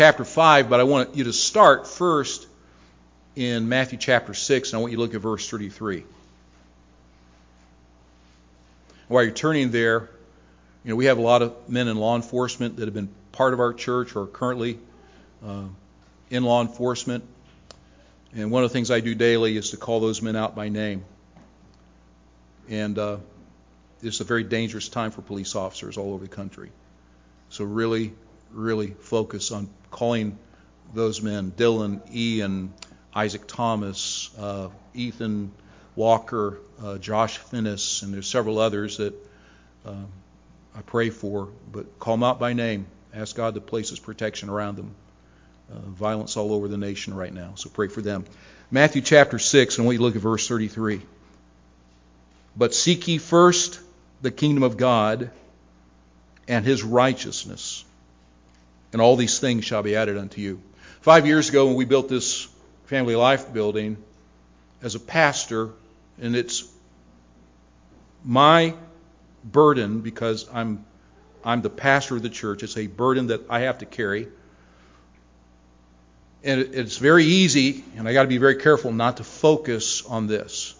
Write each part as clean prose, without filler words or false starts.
chapter 5, but I want you to start first in Matthew chapter 6, and I want you to look at verse 33. While you're turning there, we have a lot of men in law enforcement that have been part of our church or are currently in law enforcement. And one of the things I do daily is to call those men out by name. And it's a very dangerous time for police officers all over the country. So really, really focus on calling those men: Dylan, Ian, Isaac Thomas, Ethan Walker, Josh Finnis, and there's several others that I pray for, but call them out by name. Ask God to place His protection around them. Violence all over the nation right now, so pray for them. Matthew chapter 6, and I want you to look at verse 33. But seek ye first the kingdom of God and His righteousness, and all these things shall be added unto you. 5 years ago, when we built this Family Life building, as a pastor, and it's my burden because I'm the pastor of the church. It's a burden that I have to carry. And it's very easy, and I got to be very careful not to focus on this.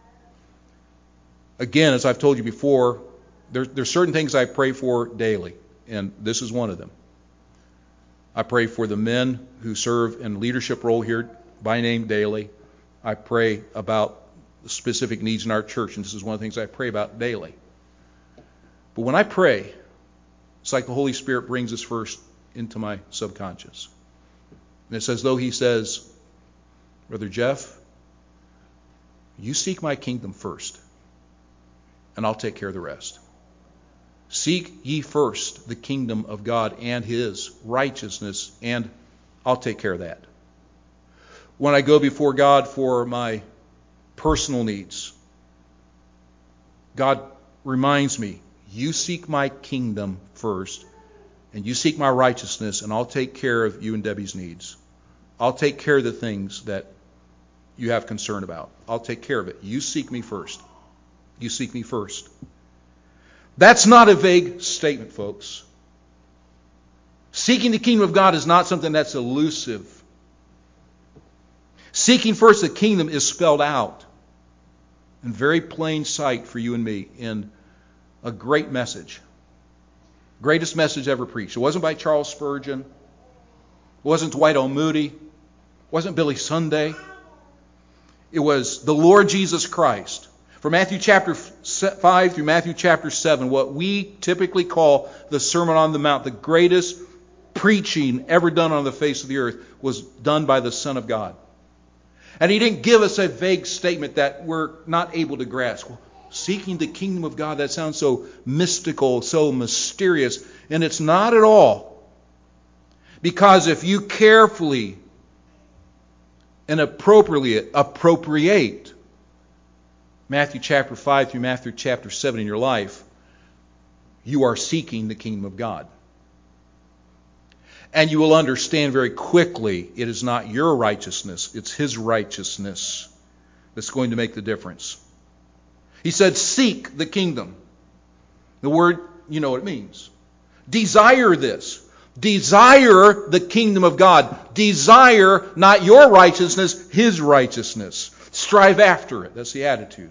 Again, as I've told you before, there's certain things I pray for daily, and this is one of them. I pray for the men who serve in leadership role here by name daily. I pray about the specific needs in our church, and this is one of the things I pray about daily. But when I pray, it's like the Holy Spirit brings this first into my subconscious. And it's as though He says, Brother Jeff, you seek my kingdom first, and I'll take care of the rest. Seek ye first the kingdom of God and His righteousness, and I'll take care of that. When I go before God for my personal needs, God reminds me, you seek my kingdom first, and you seek my righteousness, and I'll take care of you and Debbie's needs. I'll take care of the things that you have concern about. I'll take care of it. You seek me first. You seek me first. That's not a vague statement, folks. Seeking the kingdom of God is not something that's elusive. Seeking first the kingdom is spelled out in very plain sight for you and me in a great message. Greatest message ever preached. It wasn't by Charles Spurgeon. It wasn't Dwight L. Moody. It wasn't Billy Sunday. It was the Lord Jesus Christ. From Matthew chapter 5 through Matthew chapter 7, what we typically call the Sermon on the Mount, the greatest preaching ever done on the face of the earth, was done by the Son of God. And He didn't give us a vague statement that we're not able to grasp. Well, seeking the kingdom of God, that sounds so mystical, so mysterious. And it's not at all. Because if you carefully and appropriately appropriate Matthew chapter 5 through Matthew chapter 7 in your life, you are seeking the kingdom of God. And you will understand very quickly it is not your righteousness, it's His righteousness that's going to make the difference. He said, seek the kingdom. The word, you know what it means. Desire this. Desire the kingdom of God. Desire not your righteousness, His righteousness. Strive after it. That's the attitude.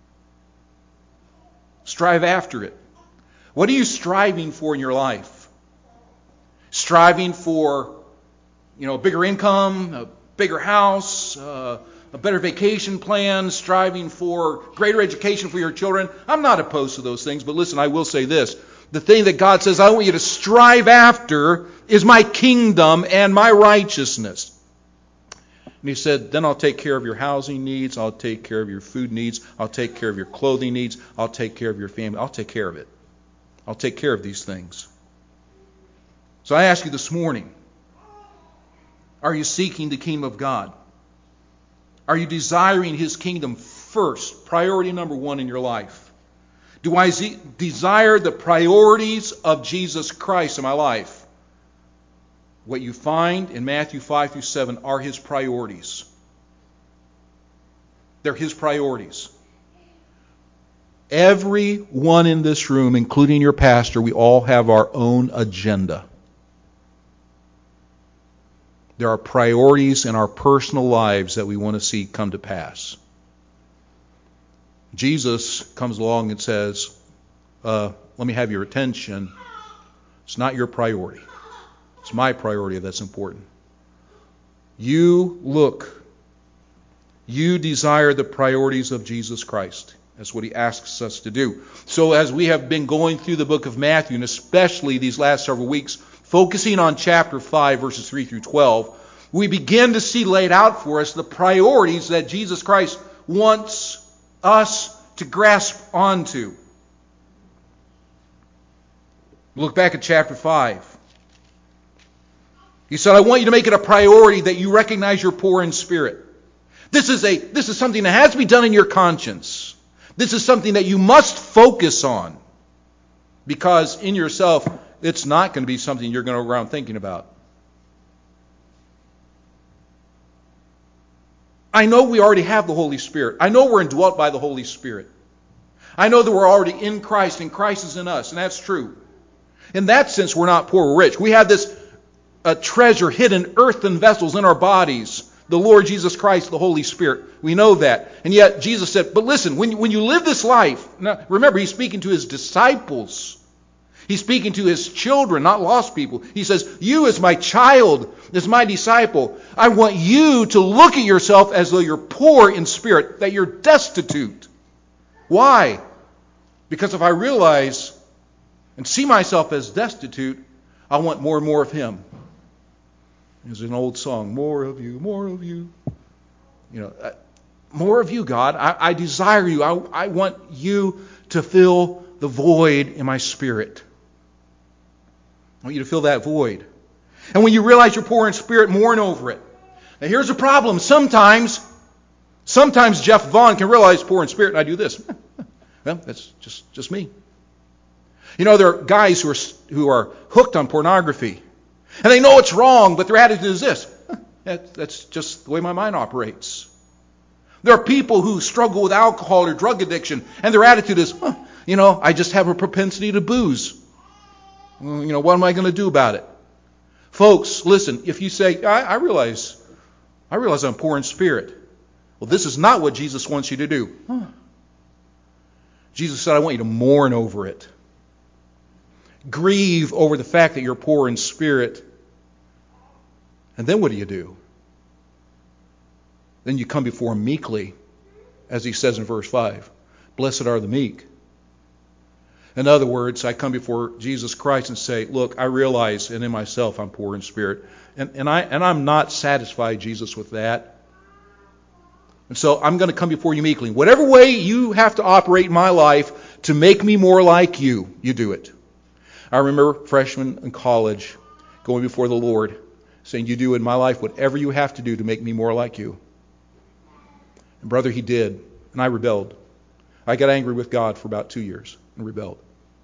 Strive after it. What are you striving for in your life? Striving for, a bigger income, a bigger house, a better vacation plan, striving for greater education for your children. I'm not opposed to those things, but listen, I will say this. The thing that God says I want you to strive after is my kingdom and my righteousness. And He said, then I'll take care of your housing needs, I'll take care of your food needs, I'll take care of your clothing needs, I'll take care of your family, I'll take care of it. I'll take care of these things. So I ask you this morning, are you seeking the kingdom of God? Are you desiring His kingdom first, priority number one in your life? Do I desire the priorities of Jesus Christ in my life? What you find in Matthew 5 through 7 are His priorities. They're His priorities. Everyone in this room, including your pastor, we all have our own agenda. There are priorities in our personal lives that we want to see come to pass. Jesus comes along and says, let me have your attention. It's not your priority. It's my priority that's important. You look. You desire the priorities of Jesus Christ. That's what he asks us to do. So as we have been going through the book of Matthew, and especially these last several weeks, focusing on chapter 5, verses 3 through 12, we begin to see laid out for us the priorities that Jesus Christ wants us to grasp onto. Look back at chapter 5. He said, I want you to make it a priority that you recognize you're poor in spirit. This is something that has to be done in your conscience. This is something that you must focus on. Because in yourself, it's not going to be something you're going to go around thinking about. I know we already have the Holy Spirit. I know we're indwelt by the Holy Spirit. I know that we're already in Christ and Christ is in us, and that's true. In that sense, we're not poor or rich. We have this treasure hidden in earthen vessels in our bodies. The Lord Jesus Christ, the Holy Spirit. We know that. And yet Jesus said, but listen, when you live this life, now remember he's speaking to his disciples. He's speaking to his children, not lost people. He says, you as my child, as my disciple, I want you to look at yourself as though you're poor in spirit, that you're destitute. Why? Because if I realize and see myself as destitute, I want more and more of him. There's an old song, more of you, more of you. More of you, God. I desire you. I want you to fill the void in my spirit. I want you to fill that void. And when you realize you're poor in spirit, mourn over it. Now here's the problem. Sometimes Jeff Vaughn can realize poor in spirit and I do this. Well, that's just me. There are guys who are hooked on pornography. And they know it's wrong, but their attitude is this. That's just the way my mind operates. There are people who struggle with alcohol or drug addiction, and their attitude is, I just have a propensity to booze. What am I going to do about it? Folks, listen, if you say, I realize I'm poor in spirit. Well, this is not what Jesus wants you to do. Jesus said, I want you to mourn over it. Grieve over the fact that you're poor in spirit. And then what do? Then you come before him meekly, as he says in verse 5. Blessed are the meek. In other words, I come before Jesus Christ and say, look, I realize and in myself I'm poor in spirit. And I'm not satisfied, Jesus, with that. And so I'm going to come before you meekly. Whatever way you have to operate in my life to make me more like you, you do it. I remember freshman in college going before the Lord saying, you do in my life whatever you have to do to make me more like you. And brother, he did. And I rebelled. I got angry with God for about 2 years and rebelled.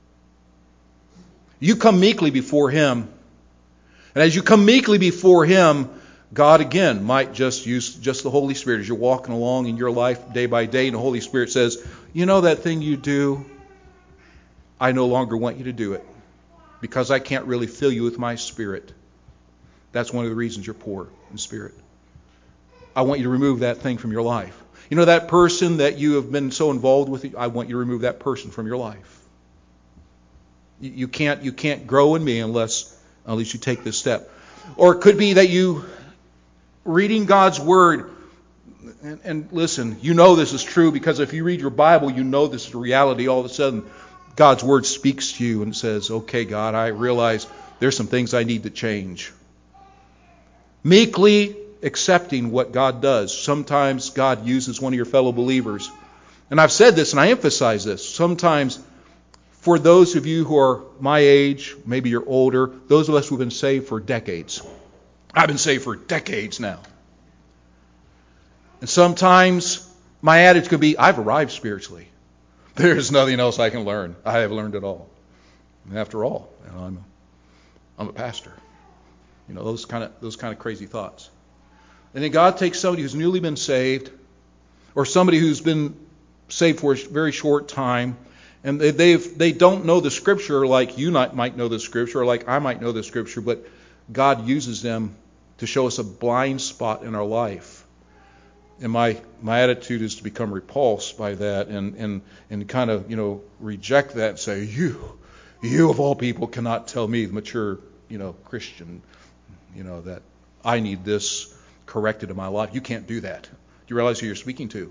You come meekly before him. And as you come meekly before him, God again might just use just the Holy Spirit as you're walking along in your life day by day. And the Holy Spirit says, that thing you do, I no longer want you to do it. Because I can't really fill you with my spirit. That's one of the reasons you're poor in spirit. I want you to remove that thing from your life. That person that you have been so involved with, I want you to remove that person from your life. You can't grow in me unless you take this step. Or it could be that you reading God's Word, and listen, this is true because if you read your Bible, this is reality. All of a sudden, God's Word speaks to you and says, okay, God, I realize there's some things I need to change. Meekly accepting what God does. Sometimes God uses one of your fellow believers. And I've said this and I emphasize this. Sometimes for those of you who are my age, maybe you're older, those of us who have been saved for decades. I've been saved for decades now. And sometimes my attitude could be, I've arrived spiritually. There's nothing else I can learn. I have learned it all. And after all, I'm a pastor. Those kind of crazy thoughts. And then God takes somebody who's newly been saved, or somebody who's been saved for a very short time, and they don't know the Scripture like you might know the Scripture, or like I might know the Scripture, but God uses them to show us a blind spot in our life. And my attitude is to become repulsed by that and kind of, reject that and say, you of all people cannot tell me, the mature, Christian, that I need this corrected in my life. You can't do that. Do you realize who you're speaking to?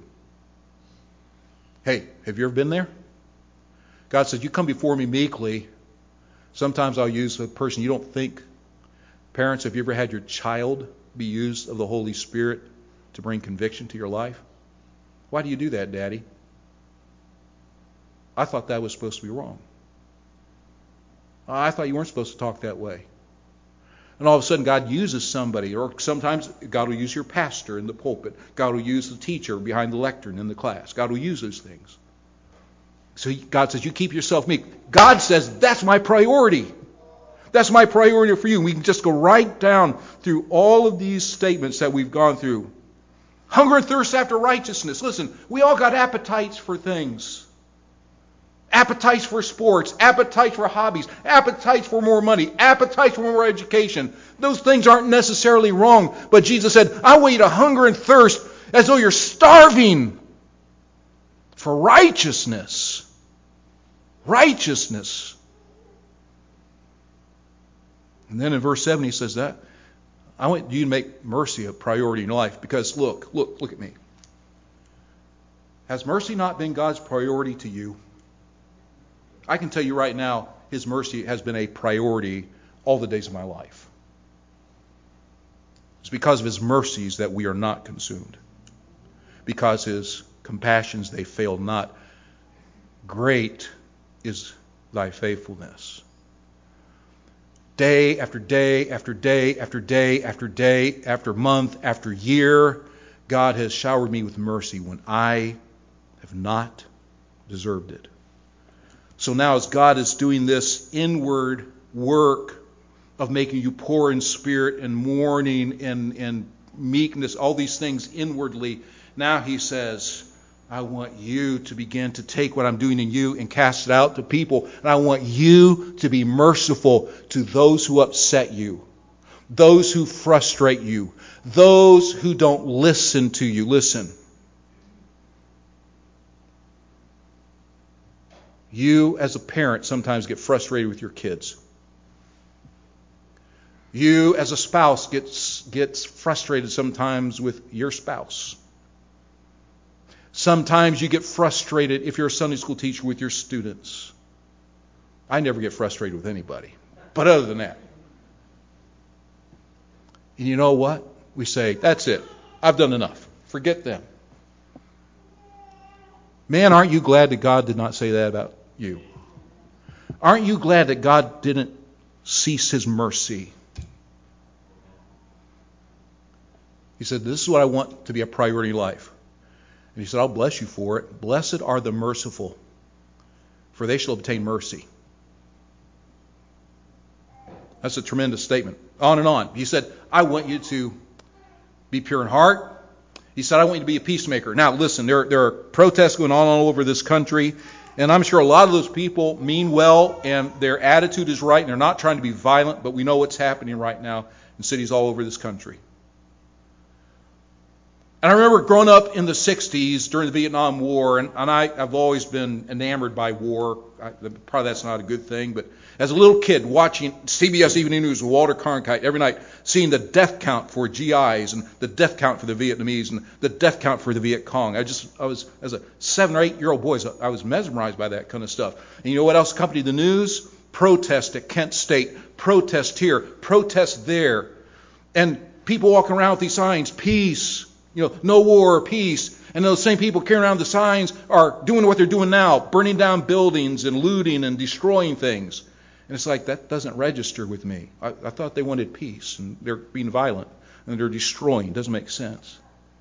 Hey, have you ever been there? God says, you come before me meekly. Sometimes I'll use a person you don't think. Parents, have you ever had your child be used of the Holy Spirit to bring conviction to your life? Why do you do that, Daddy? I thought that was supposed to be wrong. I thought you weren't supposed to talk that way. And all of a sudden God uses somebody, or sometimes God will use your pastor in the pulpit. God will use the teacher behind the lectern in the class. God will use those things. So God says, you keep yourself meek. God says, that's my priority. That's my priority for you. We can just go right down through all of these statements that we've gone through. Hunger and thirst after righteousness. Listen, we all got appetites for things. Appetites for sports, appetites for hobbies, appetites for more money, appetites for more education. Those things aren't necessarily wrong. But Jesus said, I want you to hunger and thirst as though you're starving for righteousness. Righteousness. And then in verse 7 he says that. I want you to make mercy a priority in your life. Because look at me. Has mercy not been God's priority to you? I can tell you right now, His mercy has been a priority all the days of my life. It's because of His mercies that we are not consumed. Because His compassions, they fail not. Great is thy faithfulness. Day after day after day after day after day after month after year, God has showered me with mercy when I have not deserved it. So now as God is doing this inward work of making you poor in spirit and mourning and meekness, all these things inwardly, now He says, I want you to begin to take what I'm doing in you and cast it out to people. And I want you to be merciful to those who upset you, those who frustrate you, those who don't listen to you. Listen. You as a parent sometimes get frustrated with your kids. You as a spouse gets frustrated sometimes with your spouse. Sometimes you get frustrated if you're a Sunday school teacher with your students. I never get frustrated with anybody. But other than that. And you know what? We say, that's it. I've done enough. Forget them. Man, aren't you glad that God did not say that about you? Aren't you glad that God didn't cease His mercy? He said, this is what I want to be a priority in life. And He said, I'll bless you for it. Blessed are the merciful, for they shall obtain mercy. That's a tremendous statement. On and on. He said, I want you to be pure in heart. He said, I want you to be a peacemaker. Now, listen, there are protests going on all over this country, and I'm sure a lot of those people mean well, and their attitude is right, and they're not trying to be violent, but we know what's happening right now in cities all over this country. And I remember growing up in the 60s during the Vietnam War, and I've always been enamored by war. Probably that's not a good thing, but as a little kid watching CBS Evening News with Walter Cronkite every night, seeing the death count for GIs and the death count for the Vietnamese and the death count for the Viet Cong. I was, as a 7 or 8 year old boy, I was mesmerized by that kind of stuff. And you know what else accompanied the news? Protest at Kent State, protest here, protest there. And people walking around with these signs, peace. No war, peace. And those same people carrying around the signs are doing what they're doing now, burning down buildings and looting and destroying things. And it's like, that doesn't register with me. I thought they wanted peace, and they're being violent, and they're destroying. It doesn't make sense.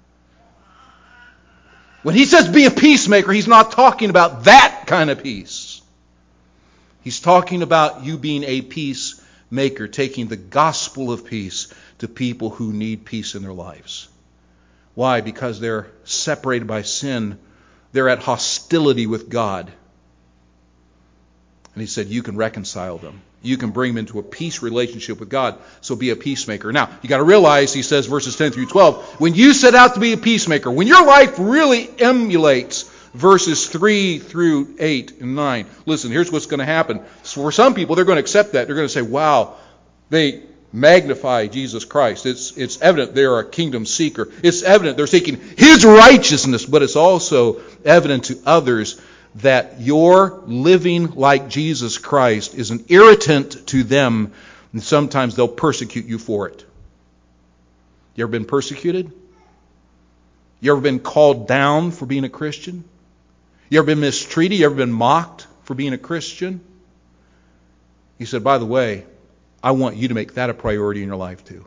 When He says be a peacemaker, He's not talking about that kind of peace. He's talking about you being a peacemaker, taking the gospel of peace to people who need peace in their lives. Why? Because they're separated by sin. They're at hostility with God. And He said, you can reconcile them. you can bring them into a peace relationship with God. So be a peacemaker. Now, you got to realize, he says, verses 10 through 12, when you set out to be a peacemaker, when your life really emulates verses 3 through 8 and 9, listen, here's what's going to happen. So for some people, they're going to accept that. They're going to say, wow, they magnify Jesus Christ. It's evident they're a kingdom seeker. It's evident they're seeking His righteousness, but it's also evident to others that your living like Jesus Christ is an irritant to them, and sometimes they'll persecute you for it. You ever been persecuted? You ever been called down for being a Christian? You ever been mistreated? You ever been mocked for being a Christian? He said, by the way, I want you to make that a priority in your life too.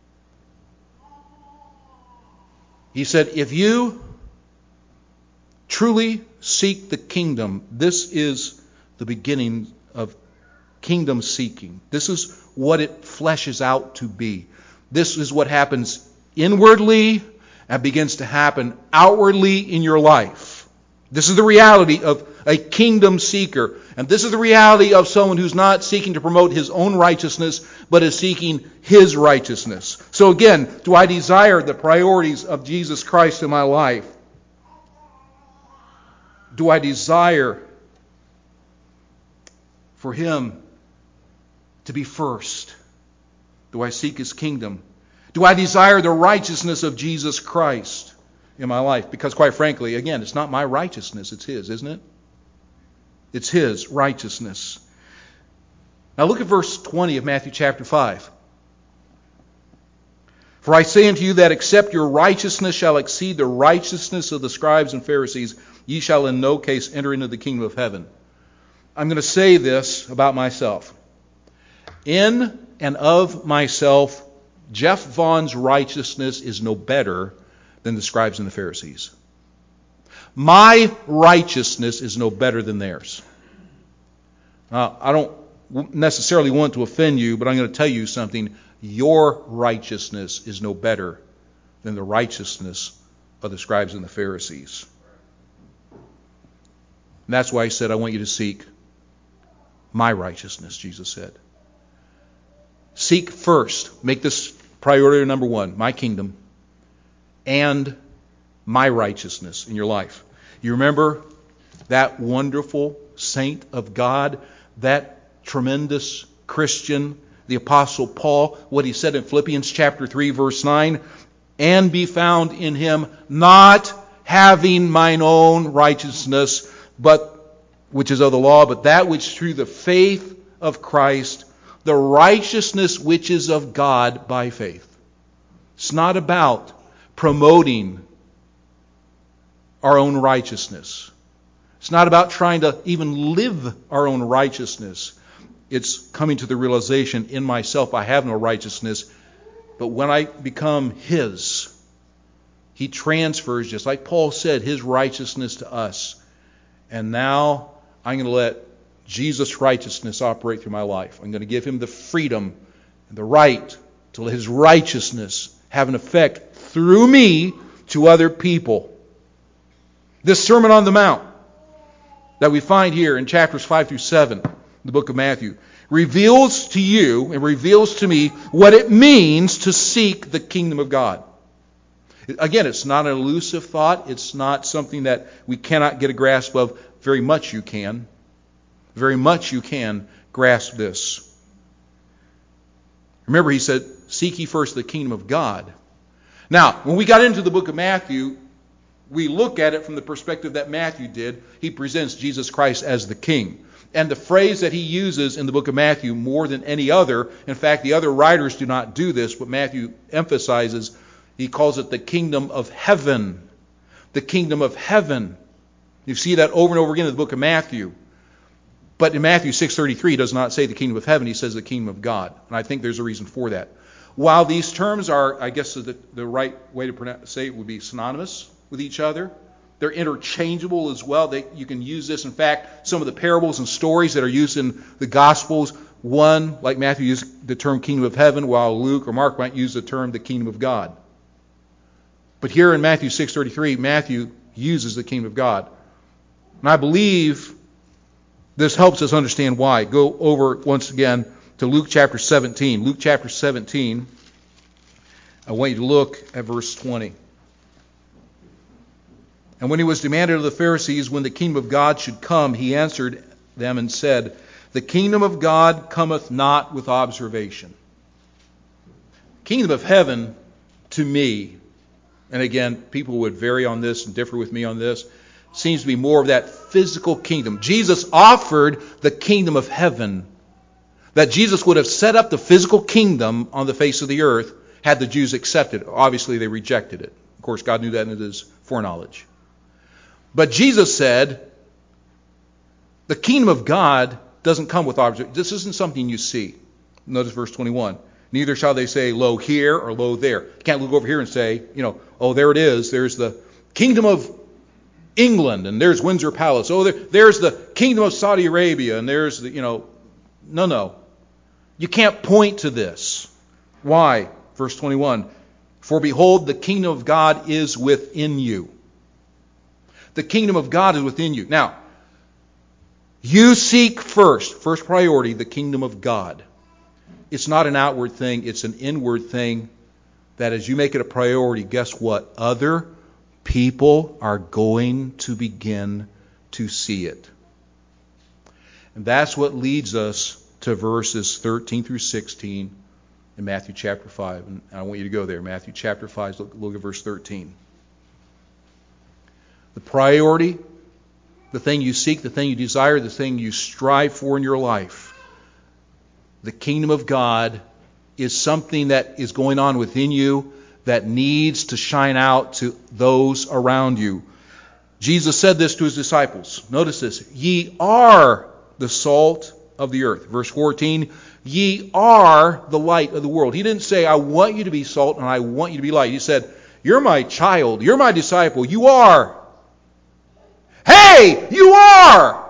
He said, if you truly seek the kingdom, this is the beginning of kingdom seeking. This is what it fleshes out to be. This is what happens inwardly and begins to happen outwardly in your life. This is the reality of a kingdom seeker. And this is the reality of someone who's not seeking to promote his own righteousness, but is seeking His righteousness. So again, do I desire the priorities of Jesus Christ in my life? Do I desire for Him to be first? Do I seek His kingdom? Do I desire the righteousness of Jesus Christ in my life? Because quite frankly, again, it's not my righteousness, it's His, isn't it? It's His righteousness. Now look at verse 20 of Matthew chapter 5. For I say unto you that except your righteousness shall exceed the righteousness of the scribes and Pharisees, ye shall in no case enter into the kingdom of heaven. I'm going to say this about myself. In and of myself, Jeff Vaughn's righteousness is no better than the scribes and the Pharisees. My righteousness is no better than theirs. I don't necessarily want to offend you, but I'm going to tell you something. Your righteousness is no better than the righteousness of the scribes and the Pharisees. And that's why He said, I want you to seek my righteousness, Jesus said. Seek first. Make this priority number one, my kingdom and my righteousness in your life. You remember that wonderful saint of God, that tremendous Christian, the Apostle Paul, what he said in Philippians chapter 3, verse 9, and be found in Him, not having mine own righteousness, but which is of the law, but that which through the faith of Christ, the righteousness which is of God by faith. It's not about promoting our own righteousness. It's not about trying to even live our own righteousness. It's coming to the realization, in myself I have no righteousness, but when I become His, He transfers, just like Paul said, His righteousness to us. And now I'm going to let Jesus' righteousness operate through my life. I'm going to give Him the freedom and the right to let His righteousness have an effect through me to other people. This Sermon on the Mount that we find here in chapters 5 through 7, the book of Matthew, reveals to you and reveals to me what it means to seek the kingdom of God. Again, it's not an elusive thought. It's not something that we cannot get a grasp of. Very much you can. Very much you can grasp this. Remember, He said, seek ye first the kingdom of God. Now, when we got into the book of Matthew, we look at it from the perspective that Matthew did. He presents Jesus Christ as the King. And the phrase that he uses in the book of Matthew more than any other, in fact, the other writers do not do this, but Matthew emphasizes, he calls it the kingdom of heaven. The kingdom of heaven. You see that over and over again in the book of Matthew. But in Matthew 6:33, he does not say the kingdom of heaven, he says the kingdom of God. And I think there's a reason for that. While these terms are, I guess the right way to say it would be synonymous with each other, they're interchangeable as well. You can use this. In fact, some of the parables and stories that are used in the Gospels, one, like Matthew used the term kingdom of heaven, while Luke or Mark might use the term the kingdom of God. But here in Matthew 6:33, Matthew uses the kingdom of God. And I believe This helps us understand why. Go over once again to Luke chapter 17. Luke chapter 17. I want you to look at verse 20. And when he was demanded of the Pharisees when the kingdom of God should come, he answered them and said, "The kingdom of God cometh not with observation." Kingdom of heaven, to me, and again, people would vary on this and differ with me on this, seems to be more of that physical kingdom. Jesus offered the kingdom of heaven. That Jesus would have set up the physical kingdom on the face of the earth had the Jews accepted it. Obviously, they rejected it. Of course, God knew that in His foreknowledge. But Jesus said, the kingdom of God doesn't come with observation. This isn't something you see. Notice verse 21. Neither shall they say, lo here or lo there. You can't look over here and say, oh, there it is. There's the kingdom of England, and there's Windsor Palace. Oh, there's the kingdom of Saudi Arabia, and there's the, No. You can't point to this. Why? Verse 21. For behold, the kingdom of God is within you. The kingdom of God is within you. Now, you seek first priority, the kingdom of God. It's not an outward thing, it's an inward thing that as you make it a priority, guess what? Other people are going to begin to see it. And that's what leads us to verses 13 through 16 in Matthew chapter 5. And I want you to go there. Matthew chapter 5, look at verse 13. The priority, the thing you seek, the thing you desire, the thing you strive for in your life. The kingdom of God is something that is going on within you that needs to shine out to those around you. Jesus said this to His disciples. Notice this. Ye are the salt of the earth. Verse 14. Ye are the light of the world. He didn't say, I want you to be salt and I want you to be light. He said, you're my child. You're my disciple. You are. Hey, you are.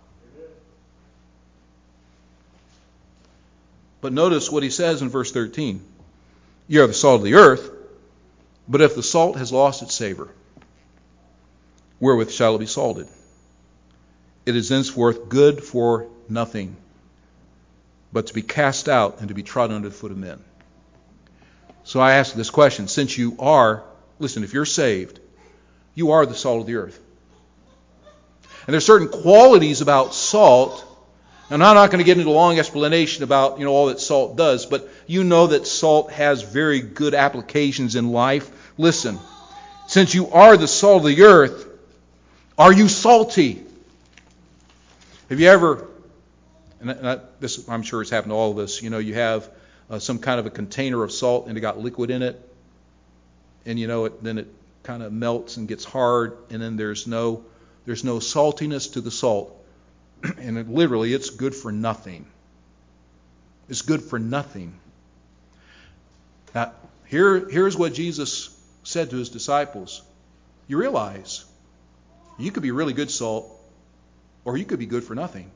But notice what He says in verse 13. You are the salt of the earth, but if the salt has lost its savor, wherewith shall it be salted? It is henceforth good for nothing, but to be cast out and to be trodden under the foot of men. So I ask this question, since you are, listen, if you're saved, you are the salt of the earth. And there's certain qualities about salt. And I'm not going to get into a long explanation about all that salt does, but you know that salt has very good applications in life. Listen, since you are the salt of the earth, are you salty? Have you ever, and this I'm sure has happened to all of us, you have some kind of a container of salt and it got liquid in it, and then it kind of melts and gets hard, and then there's no saltiness to the salt. And it's good for nothing. It's good for nothing. Now, here's what Jesus said to His disciples. You realize you could be really good salt, or you could be good for nothing.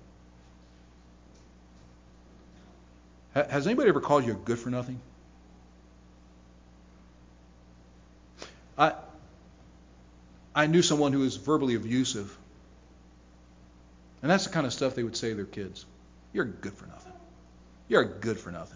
Has anybody ever called you good for nothing? I knew someone who was verbally abusive. And that's the kind of stuff they would say to their kids. You're good for nothing. You're good for nothing.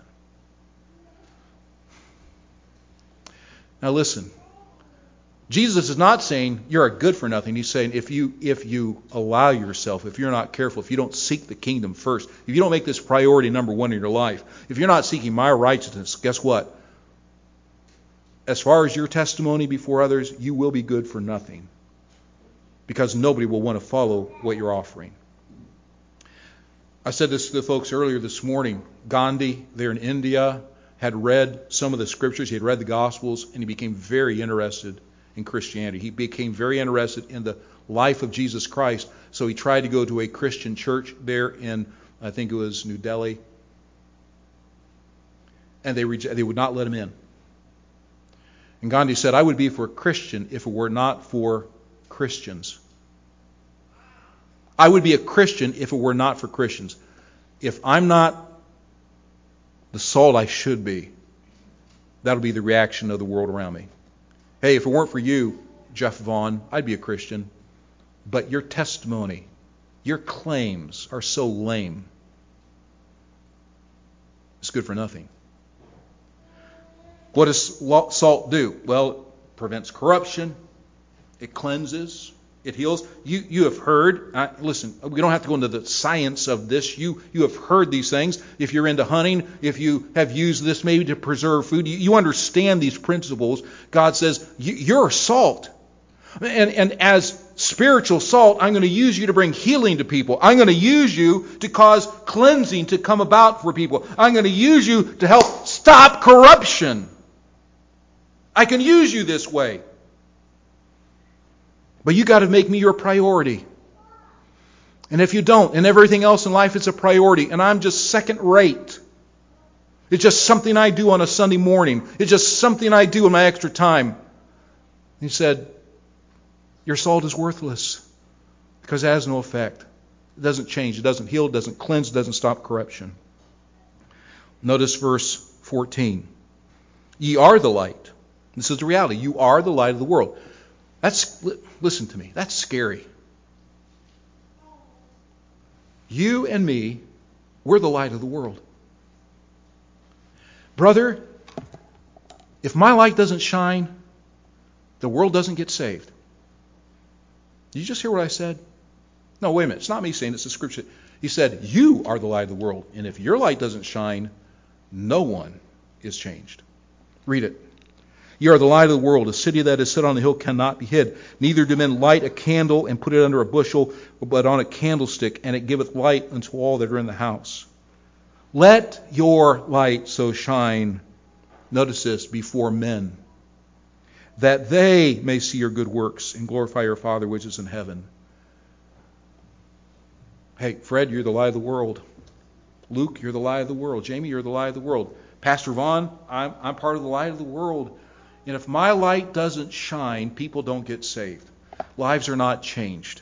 Now listen. Jesus is not saying you're a good for nothing. He's saying if you allow yourself, if you're not careful, if you don't seek the kingdom first, if you don't make this priority number one in your life, if you're not seeking my righteousness, guess what? As far as your testimony before others, you will be good for nothing. Because nobody will want to follow what you're offering. I said this to the folks earlier this morning. Gandhi, there in India, had read some of the scriptures. He had read the Gospels, and he became very interested in Christianity. He became very interested in the life of Jesus Christ. So he tried to go to a Christian church there in, I think it was New Delhi. And they would not let him in. And Gandhi said, I would be for a Christian if it were not for Christians. I would be a Christian if it were not for Christians. If I'm not the salt I should be, that'll be the reaction of the world around me. Hey, if it weren't for you, Jeff Vaughn, I'd be a Christian. But your testimony, your claims are so lame, it's good for nothing. What does salt do? Well, it prevents corruption. It cleanses. It heals. You have heard. Listen, we don't have to go into the science of this. You have heard these things. If you're into hunting, if you have used this maybe to preserve food, you understand these principles. God says, you're salt. And as spiritual salt, I'm going to use you to bring healing to people. I'm going to use you to cause cleansing to come about for people. I'm going to use you to help stop corruption. I can use you this way. But you got to make me your priority. And if you don't, and everything else in life is a priority, and I'm just second rate. It's just something I do on a Sunday morning. It's just something I do in my extra time. He said, your salt is worthless because it has no effect. It doesn't change. It doesn't heal. It doesn't cleanse. It doesn't stop corruption. Notice verse 14. Ye are the light. This is the reality. You are the light of the world. Listen to me. That's scary. You and me, we're the light of the world. Brother, if my light doesn't shine, the world doesn't get saved. Did you just hear what I said? No, wait a minute. It's not me saying it. It's the Scripture. He said, you are the light of the world. And if your light doesn't shine, no one is changed. Read it. You are the light of the world. A city that is set on the hill cannot be hid. Neither do men light a candle and put it under a bushel, but on a candlestick, and it giveth light unto all that are in the house. Let your light so shine, notice this, before men, that they may see your good works and glorify your Father which is in heaven. Hey, Fred, you're the light of the world. Luke, you're the light of the world. Jamie, you're the light of the world. Pastor Vaughn, I'm part of the light of the world. And if my light doesn't shine, people don't get saved. Lives are not changed.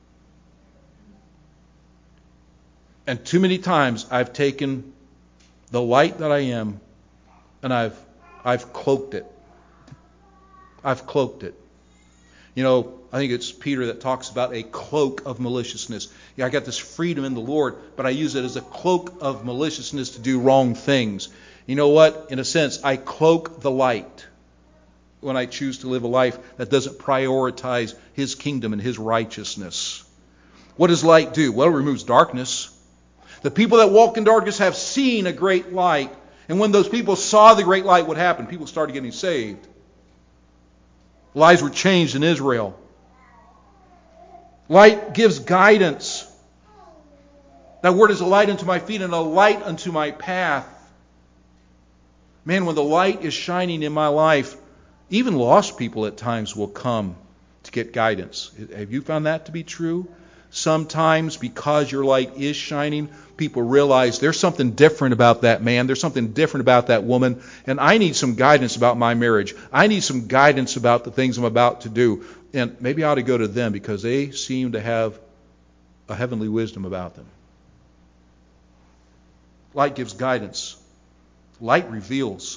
And too many times I've taken the light that I am and I've cloaked it. I've cloaked it. You know, I think it's Peter that talks about a cloak of maliciousness. Yeah, I got this freedom in the Lord, but I use it as a cloak of maliciousness to do wrong things. You know what? In a sense, I cloak the light when I choose to live a life that doesn't prioritize His kingdom and His righteousness. What does light do? Well, it removes darkness. The people that walk in darkness have seen a great light. And when those people saw the great light, what happened? People started getting saved. Lives were changed in Israel. Light gives guidance. That word is a light unto my feet and a light unto my path. Man, when the light is shining in my life, even lost people at times will come to get guidance. Have you found that to be true? Sometimes because your light is shining, people realize there's something different about that man. There's something different about that woman. And I need some guidance about my marriage. I need some guidance about the things I'm about to do. And maybe I ought to go to them because they seem to have a heavenly wisdom about them. Light gives guidance. Light reveals.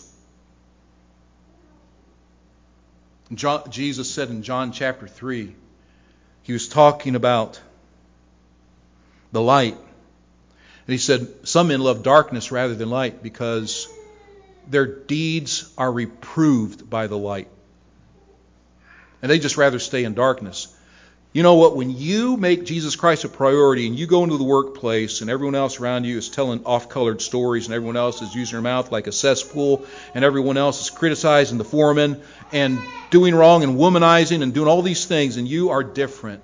Jesus said in John chapter 3, He was talking about the light. And He said, some men love darkness rather than light because their deeds are reproved by the light. And they just rather stay in darkness. You know what? When you make Jesus Christ a priority and you go into the workplace and everyone else around you is telling off-colored stories and everyone else is using their mouth like a cesspool and everyone else is criticizing the foreman and doing wrong and womanizing and doing all these things and you are different.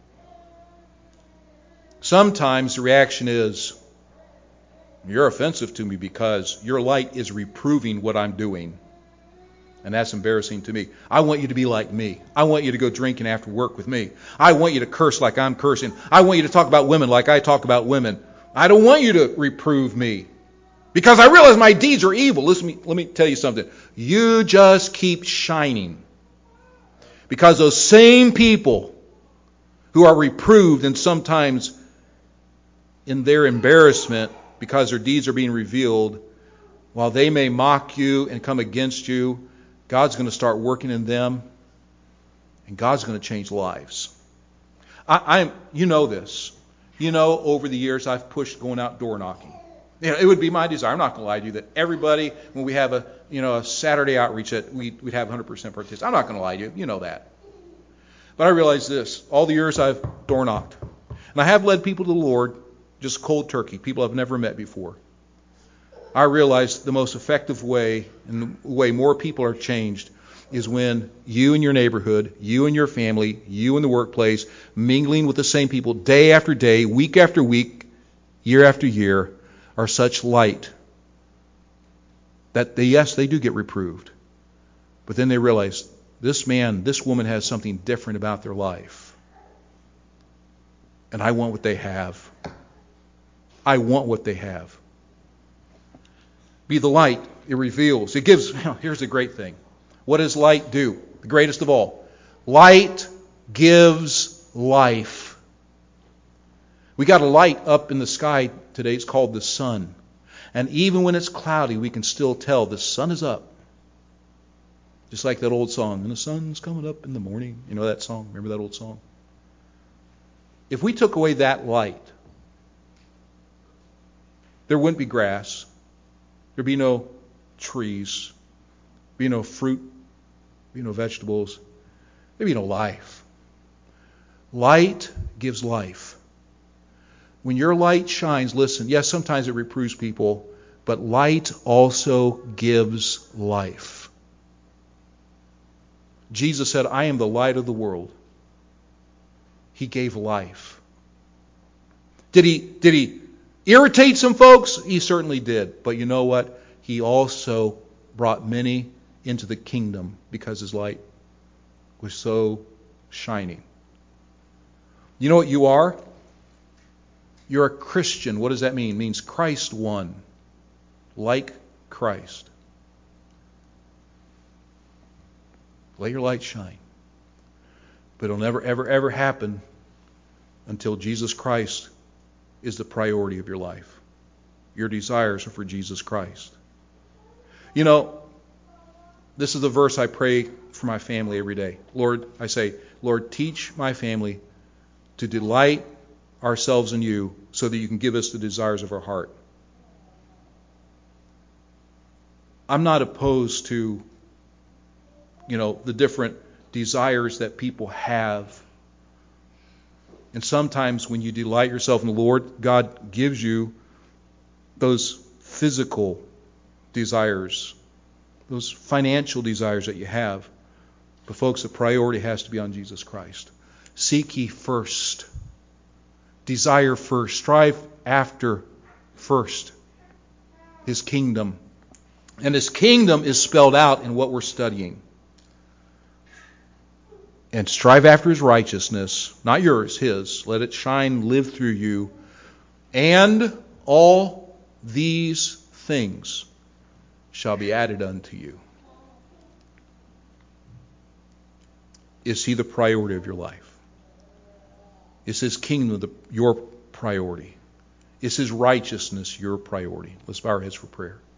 Sometimes the reaction is, you're offensive to me because your light is reproving what I'm doing. And that's embarrassing to me. I want you to be like me. I want you to go drinking after work with me. I want you to curse like I'm cursing. I want you to talk about women like I talk about women. I don't want you to reprove me because I realize my deeds are evil. Listen, let me tell you something. You just keep shining because those same people who are reproved and sometimes in their embarrassment because their deeds are being revealed, while they may mock you and come against you, God's going to start working in them, and God's going to change lives. You know this. Over the years I've pushed going out door knocking. It would be my desire. I'm not going to lie to you that everybody, when we have a Saturday outreach, that we'd have 100% participation. I'm not going to lie to you. You know that. But I realize this: all the years I've door knocked, and I have led people to the Lord, just cold turkey, people I've never met before. I realize the most effective way, and the way more people are changed, is when you in your neighborhood, you and your family, you in the workplace, mingling with the same people day after day, week after week, year after year, are such light that they do get reproved. But then they realize this man, this woman has something different about their life. And I want what they have. I want what they have. Be the light. It reveals. It gives. Here's the great thing. What does light do? The greatest of all. Light gives life. We got a light up in the sky today. It's called the sun. And even when it's cloudy, we can still tell the sun is up. Just like that old song, and the sun's coming up in the morning. You know that song? Remember that old song? If we took away that light, there wouldn't be grass. There'd be no trees. There'd be no fruit. There'd be no vegetables. There'd be no life. Light gives life. When your light shines, listen, yes, sometimes it reproves people, but light also gives life. Jesus said, I am the light of the world. He gave life. Did he irritate some folks? He certainly did. But you know what? He also brought many into the kingdom because his light was so shining. You know what you are? You're a Christian. What does that mean? It means Christ won. Like Christ. Let your light shine. But it'll never, ever, ever happen until Jesus Christ is the priority of your life. Your desires are for Jesus Christ. This is the verse I pray for my family every day. Lord, I say, Lord, teach my family to delight ourselves in you so that you can give us the desires of our heart. I'm not opposed to the different desires that people have. And sometimes when you delight yourself in the Lord, God gives you those physical desires, those financial desires that you have. But folks, the priority has to be on Jesus Christ. Seek ye first. Desire first. Strive after first His kingdom. And His kingdom is spelled out in what we're studying. And strive after His righteousness, not yours, His. Let it shine, live through you. And all these things shall be added unto you. Is He the priority of your life? Is His kingdom your priority? Is His righteousness your priority? Let's bow our heads for prayer.